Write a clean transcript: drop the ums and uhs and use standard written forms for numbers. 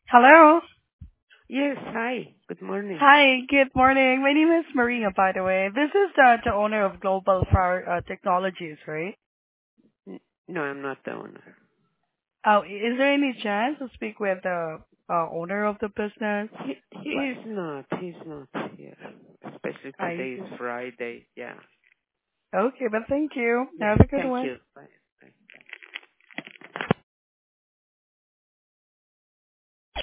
Hello. Yes, hi. Good morning. Hi, good morning. My name is Maria, by the way. This is the owner of Global Fire Technologies, right? No, I'm not the owner. Oh, is there any chance to speak with the owner of the business? He Like, is not. He's not here. Especially I today see. is Friday. Yeah. Okay, but thank you. Yeah. Have a good Thank one. you.